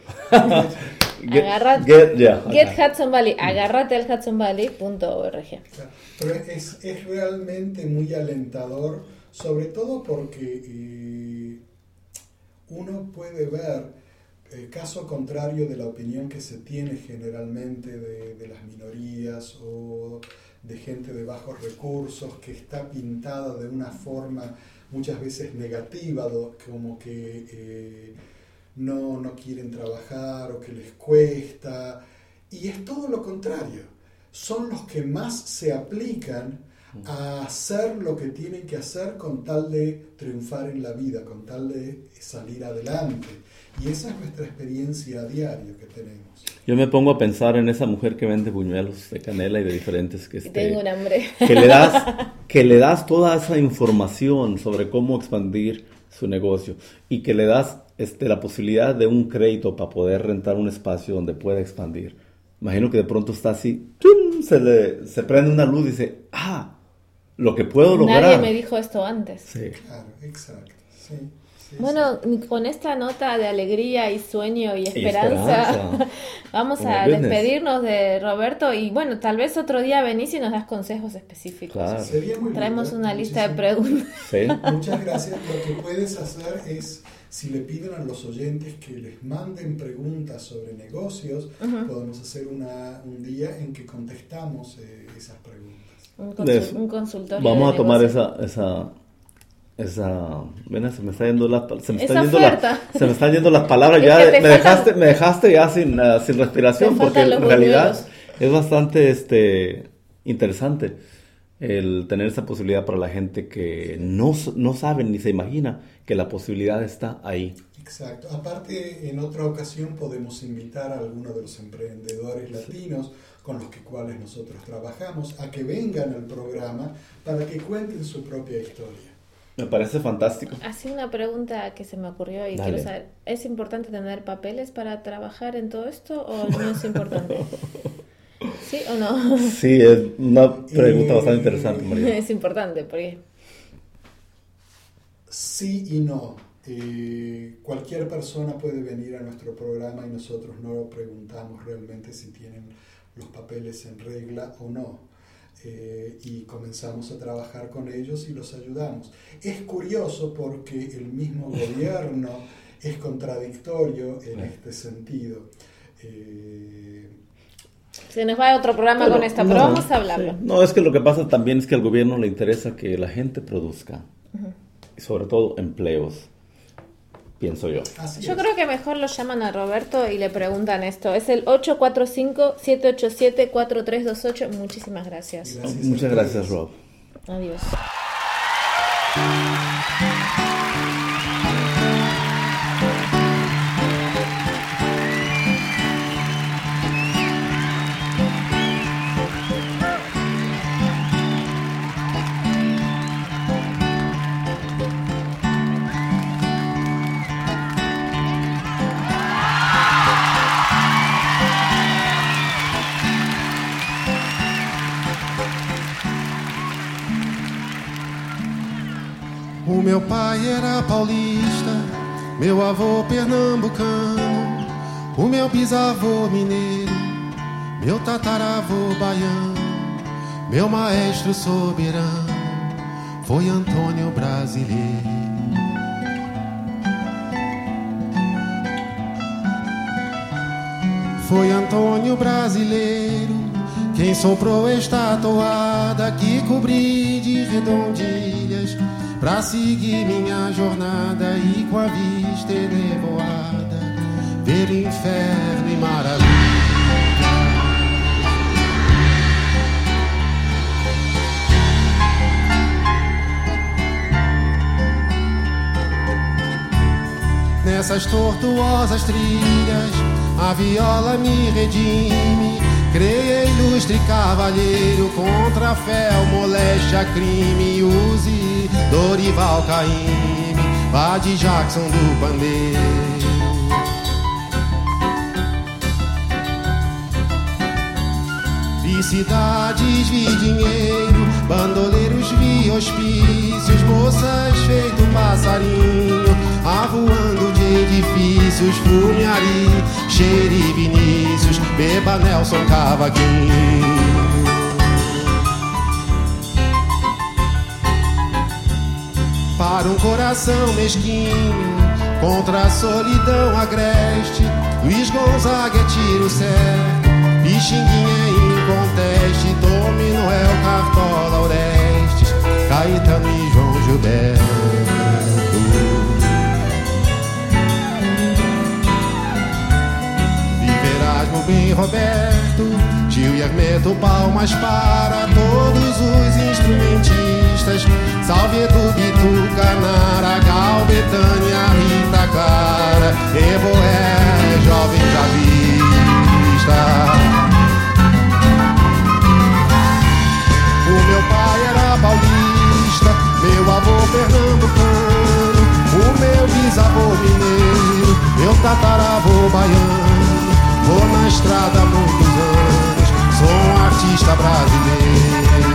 Get Hudson Valley, agárrate al hudsonvalley.org. Pero es realmente muy alentador, sobre todo porque uno puede ver el caso contrario de la opinión que se tiene generalmente de las minorías o de gente de bajos recursos, que está pintada de una forma muchas veces negativa, como que no quieren trabajar o que les cuesta, y es todo lo contrario. Son los que más se aplican a hacer lo que tienen que hacer con tal de triunfar en la vida, con tal de salir adelante. Y esa es nuestra experiencia a diario que tenemos. Yo me pongo a pensar en esa mujer que vende buñuelos de canela y de diferentes Tengo un hambre. que le das toda esa información sobre cómo expandir su negocio y que le das la posibilidad de un crédito para poder rentar un espacio donde pueda expandir. Imagino que de pronto está así, ¡tum! Se prende una luz y dice, lo que puedo lograr. Nadie me dijo esto antes. Sí. Claro, exacto. Sí. Bueno, con esta nota de alegría y sueño y esperanza. Vamos a despedirnos de Roberto y bueno, tal vez otro día venís y nos das consejos específicos. Claro. Sería muy Traemos lindo. una lista de preguntas. Sí. Muchas gracias. Lo que puedes hacer es, si le piden a los oyentes que les manden preguntas sobre negocios, podemos hacer un día en que contestamos esas preguntas. Un consultorio. Vamos a tomar negocio. Mira, se me está yendo las palabras. Es Ya que me dejaste ya sin respiración, porque en realidad es bastante interesante el tener esa posibilidad para la gente que no sabe ni se imagina que la posibilidad está ahí. Exacto. Aparte, en otra ocasión podemos invitar a algunos de los emprendedores latinos con los cuales nosotros trabajamos a que vengan al programa para que cuenten su propia historia. Me parece fantástico. Así una pregunta que se me ocurrió y quiero saber, ¿es importante tener papeles para trabajar en todo esto o no es importante? ¿Sí o no? Sí, es una pregunta bastante interesante, María. Es importante porque... Sí y no. Cualquier persona puede venir a nuestro programa y nosotros no preguntamos realmente si tienen los papeles en regla o no. Y comenzamos a trabajar con ellos y los ayudamos. Es curioso porque el mismo gobierno es contradictorio en este sentido. Se nos va a otro programa con esto, pero vamos a hablarlo. Sí. No, es que lo que pasa también es que al gobierno le interesa que la gente produzca, y sobre todo empleos, pienso yo. Yo creo que mejor lo llaman a Roberto y le preguntan esto. Es el 845-787-4328. Muchísimas gracias. Muchas gracias, Rob. Adiós. O meu pai era paulista, meu avô pernambucano, o meu bisavô mineiro, meu tataravô baiano, meu maestro soberano foi Antônio Brasileiro. Foi Antônio Brasileiro quem soprou esta toada que cobri de redondilhas pra seguir minha jornada e com a vista elevoada ver inferno e maravilha. Nessas tortuosas trilhas a viola me redime. Creia ilustre cavalheiro contra a fé, o moléstia, crime. Use Dorival Caymmi, vá de Jackson do pandeiro. Vi cidades, vi dinheiro, bandoleiros, vi hospícios, moças feito passarinho, avoando de edifícios, Fumiari, Xeri, Vinícius, beba Nelson Cavaquinho. Para um coração mesquinho, contra a solidão agreste, Luiz Gonzaga é tiro certo, Pixinguinha é inconteste, Tome Noel, Cartola, Orestes, Caetano e João Gilberto. Bem Roberto, Gil e Hermeto, palmas para todos os instrumentistas. Salve Edu, Bituca, Nara, Gal, Betânia, Rita Clara, Eboé, jovem javista. O meu pai era paulista, meu avô pernambucano, o meu bisavô mineiro, meu tataravô baiano. Vou na estrada há muitos anos, sou um artista brasileiro.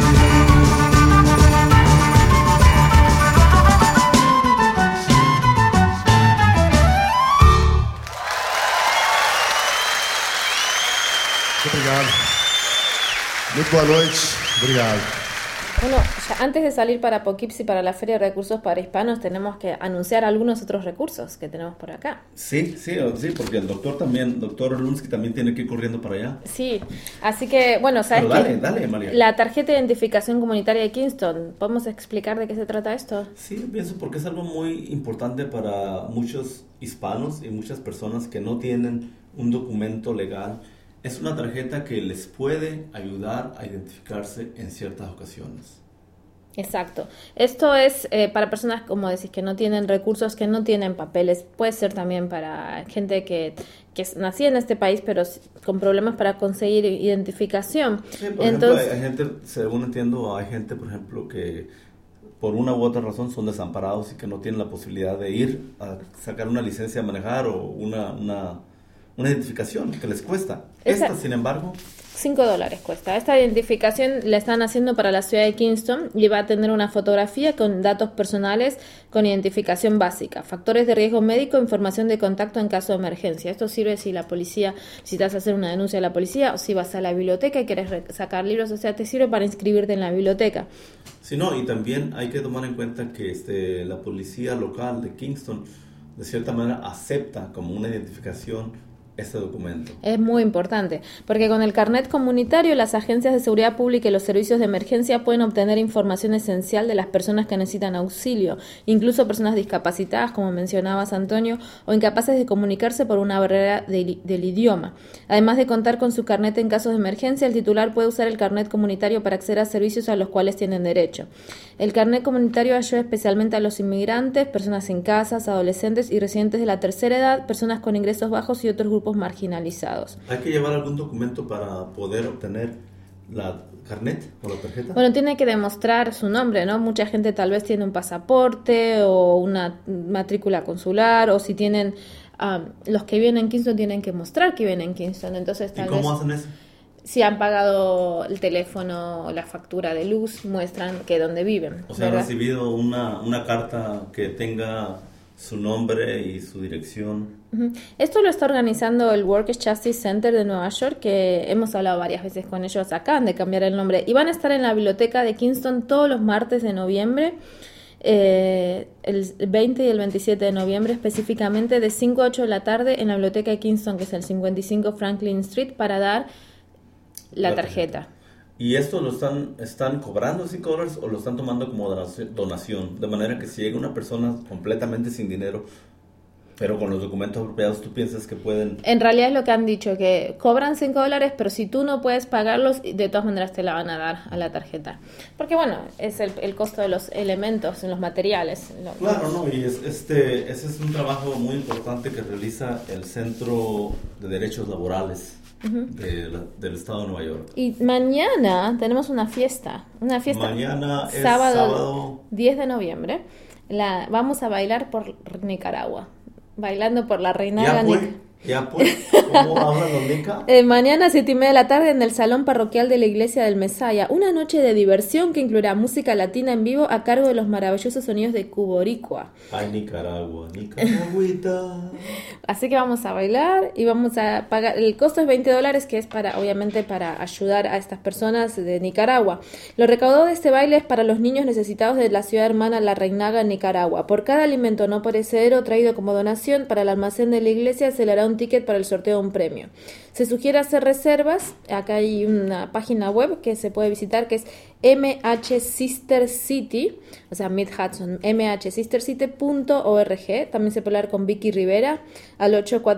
Obrigado. Muito boa noite. Obrigado. Bueno, ya antes de salir para Poughkeepsie, para la Feria de Recursos para Hispanos, tenemos que anunciar algunos otros recursos que tenemos por acá. Sí, porque el doctor Lunsky también tiene que ir corriendo para allá. Sí, así que, bueno, ¿sabes qué? Dale, María. La tarjeta de identificación comunitaria de Kingston, ¿podemos explicar de qué se trata esto? Sí, pienso porque es algo muy importante para muchos hispanos y muchas personas que no tienen un documento legal. Es una tarjeta que les puede ayudar a identificarse en ciertas ocasiones. Exacto. Esto es para personas, como decís, que no tienen recursos, que no tienen papeles. Puede ser también para gente que nacía en este país, pero con problemas para conseguir identificación. Sí, por ejemplo, hay gente, según entiendo, hay gente, por ejemplo, que por una u otra razón son desamparados y que no tienen la posibilidad de ir a sacar una licencia de manejar o una una identificación que les cuesta. Esa- Esta, sin embargo, $5 cuesta. Esta identificación la están haciendo para la ciudad de Kingston y va a tener una fotografía con datos personales con identificación básica, factores de riesgo médico, información de contacto en caso de emergencia. Esto sirve si la policía, si te vas a hacer una denuncia a la policía o si vas a la biblioteca y quieres sacar libros, o sea, te sirve para inscribirte en la biblioteca. sí, no, y también hay que tomar en cuenta que la policía local de Kingston, de cierta manera, acepta como una identificación este documento. Es muy importante, porque con el carnet comunitario las agencias de seguridad pública y los servicios de emergencia pueden obtener información esencial de las personas que necesitan auxilio, incluso personas discapacitadas, como mencionabas, Antonio, o incapaces de comunicarse por una barrera del idioma. Además de contar con su carnet en casos de emergencia, el titular puede usar el carnet comunitario para acceder a servicios a los cuales tienen derecho. El carnet comunitario ayuda especialmente a los inmigrantes, personas sin casas, adolescentes y residentes de la tercera edad, personas con ingresos bajos y otros grupos marginalizados. ¿Hay que llevar algún documento para poder obtener la carnet o la tarjeta? Bueno, tiene que demostrar su nombre, ¿no? Mucha gente tal vez tiene un pasaporte o una matrícula consular, o si tienen, los que viven en Kingston tienen que mostrar que viven en Kingston. Entonces, ¿Y tal cómo vez, hacen eso? si han pagado el teléfono o la factura de luz, muestran que dónde viven. O sea, han ¿verdad? recibido una carta que tenga su nombre y su dirección. Ujú. Esto lo está organizando el Workers' Justice Center de Nueva York, que hemos hablado varias veces con ellos. Acaban de cambiar el nombre y van a estar en la biblioteca de Kingston todos los martes de noviembre, el 20 y el 27 de noviembre específicamente, de 5 a 8 de la tarde en la biblioteca de Kingston, que es el 55 Franklin Street, para dar la tarjeta. ¿Y esto lo están cobrando $5 o lo están tomando como donación? De manera que si llega una persona completamente sin dinero, pero con los documentos apropiados, ¿tú piensas que pueden? En realidad es lo que han dicho, que cobran $5, pero si tú no puedes pagarlos, de todas maneras te la van a dar a la tarjeta. Porque bueno, es el costo de los elementos, los materiales. Claro, no, y ese es un trabajo muy importante que realiza el Centro de Derechos Laborales del Estado de Nueva York. Y mañana tenemos una fiesta. Mañana es sábado sábado 10 de noviembre. Vamos a bailar por Nicaragua. Bailando por la Reinaga. Ya pues, ¿cómo hablan los nica? Mañana a 7:30 de la tarde en el Salón Parroquial de la Iglesia del Mesaya. Una noche de diversión que incluirá música latina en vivo a cargo de los maravillosos sonidos de Cuboricua. Ay, Nicaragua, Nicaragüita. Así que vamos a bailar y vamos a pagar. El costo es $20, que es obviamente para ayudar a estas personas de Nicaragua. Lo recaudado de este baile es para los niños necesitados de la ciudad hermana La Reinaga, Nicaragua. Por cada alimento no perecedero traído como donación para el almacén de la iglesia se le hará un ticket para el sorteo de un premio. Se sugiere hacer reservas. Acá hay una página web que se puede visitar, que es MH Sister City, o sea, Mid Hudson, mhsistercity.org. También se puede hablar con Vicky Rivera al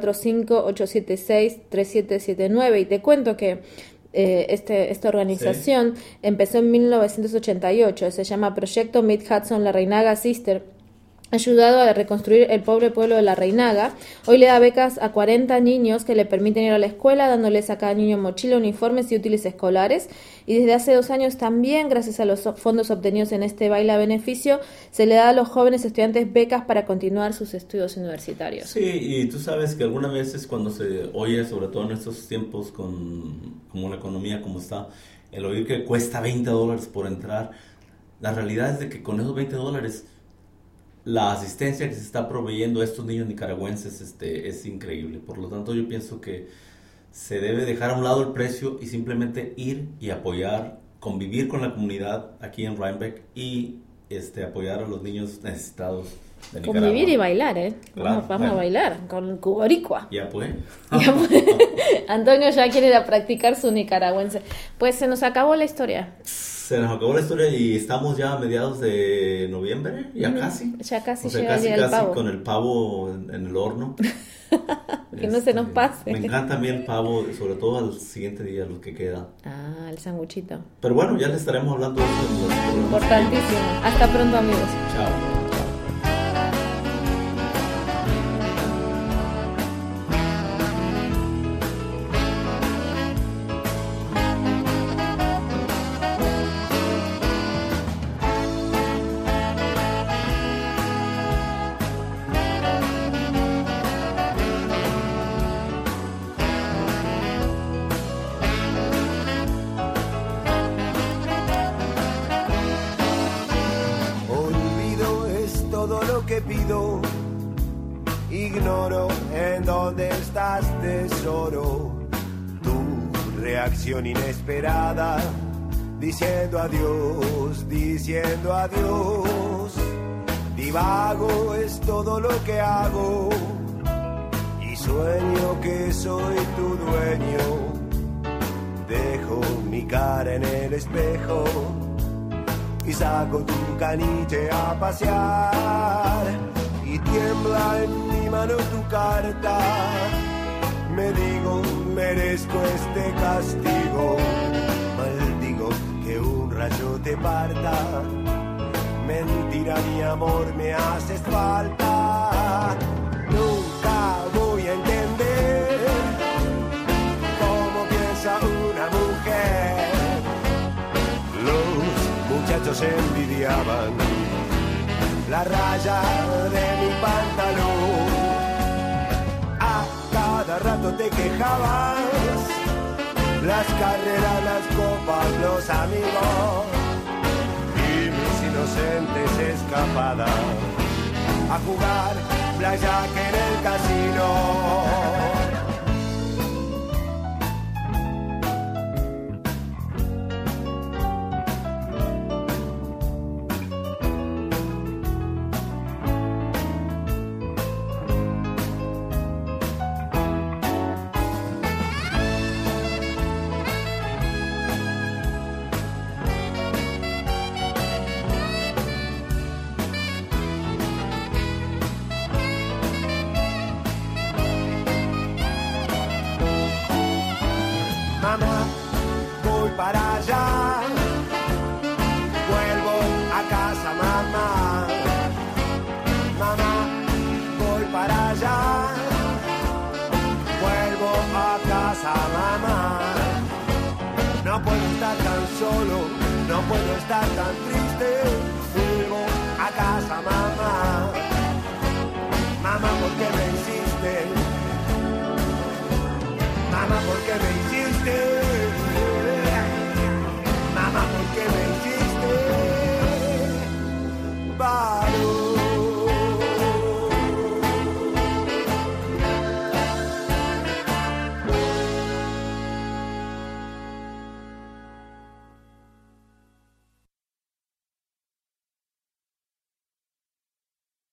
845-876-3779. Y te cuento que esta organización empezó en 1988. Se llama Proyecto Mid Hudson La Reinaga Sister. Ayudado a reconstruir el pobre pueblo de La Reinaga. Hoy le da becas a 40 niños que le permiten ir a la escuela, dándoles a cada niño mochila, uniformes y útiles escolares. Y desde hace 2 años también, gracias a los fondos obtenidos en este baile a beneficio, se le da a los jóvenes estudiantes becas para continuar sus estudios universitarios. Sí, y tú sabes que algunas veces cuando se oye, sobre todo en estos tiempos como la economía como está, el oír que cuesta $20 por entrar, la realidad es de que con esos $20 la asistencia que se está proveyendo a estos niños nicaragüenses es increíble. Por lo tanto, yo pienso que se debe dejar a un lado el precio y simplemente ir y apoyar, convivir con la comunidad aquí en Rhinebeck y apoyar a los niños necesitados de Nicaragua. Convivir y bailar, ¿eh? Claro, Vamos a bailar con Cuboricua. Ya pues. Antonio ya quiere ir a practicar su nicaragüense. Pues se nos acabó la historia. Se nos acabó la historia y estamos ya a mediados de noviembre, ya casi. Ya casi O sea, llega el casi, día del casi pavo. con el pavo en el horno. Que no se nos pase. Me encanta a mí el pavo, sobre todo al siguiente día, lo que queda. Ah, el sanguchito. Pero bueno, ya les estaremos hablando de eso en los programas. Importantísimo. Hasta pronto, amigos. Chao. olvido. Ignoro en dónde estás, tesoro. Tu reacción inesperada, diciendo adiós, diciendo adiós. Divago es todo lo que hago y sueño que soy tu dueño. Dejo mi cara en el espejo y saco tu caniche a pasear y tiembla en mi mano tu carta. Me digo, merezco este castigo. Maldigo que un rayo te parta. Mentira, mi amor, me haces falta. Nunca voy a entender cómo piensa una mujer. Los muchachos envidiaban la raya de mi pantalón. A cada rato te quejabas, las carreras, las copas, los amigos y mis inocentes escapadas a jugar blackjack en el casino. Mamá, voy para allá, vuelvo a casa, mamá. Mamá, voy para allá, vuelvo a casa, mamá. No puedo estar tan solo, no puedo estar tan triste, vuelvo a casa, mamá. Mamá, ¿por qué me hiciste? Mamá, ¿por qué me hiciste?